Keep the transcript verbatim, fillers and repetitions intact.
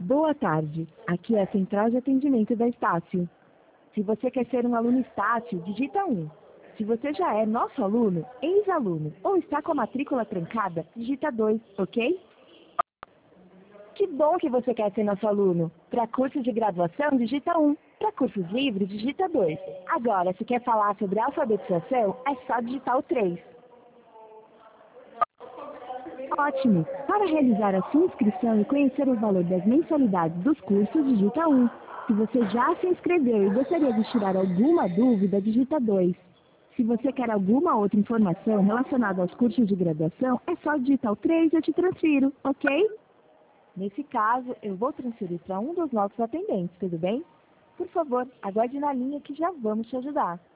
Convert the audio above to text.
Boa tarde, aqui é a Central de Atendimento da Estácio. Se você quer ser um aluno Estácio, digita um. Se você já é nosso aluno, ex-aluno ou está com a matrícula trancada, digita dois, ok? Que bom que você quer ser nosso aluno. Para cursos de graduação, digita um. Para cursos livres, digita dois. Agora, se quer falar sobre alfabetização, é só digitar o três. Ótimo! Para realizar a sua inscrição e conhecer o valor das mensalidades dos cursos, digita um. Se você já se inscreveu e gostaria de tirar alguma dúvida, digita dois. Se você quer alguma outra informação relacionada aos cursos de graduação, é só digitar o três e eu te transfiro, ok? Nesse caso, eu vou transferir para um dos nossos atendentes, tudo bem? Por favor, aguarde na linha que já vamos te ajudar.